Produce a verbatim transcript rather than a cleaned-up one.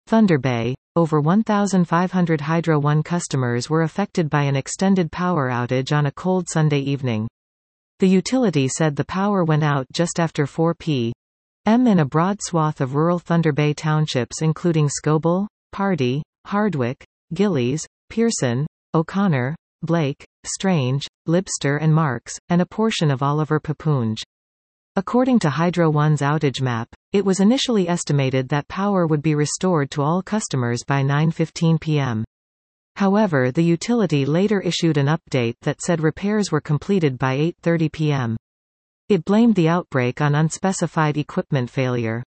Thunder Bay. Over one thousand five hundred Hydro One customers were affected by an extended power outage on a cold Sunday evening. The utility said the power went out just after four p m in a broad swath of rural Thunder Bay townships including Scobell, Pardee, Hardwick, Gillies, Pearson, O'Connor, Blake, Strange, Libster and Marks, and a portion of Oliver Papoonge. According to Hydro One's outage map, it was initially estimated that power would be restored to all customers by nine fifteen p m However, the utility later issued an update that said repairs were completed by eight thirty p m It blamed the outbreak on unspecified equipment failure.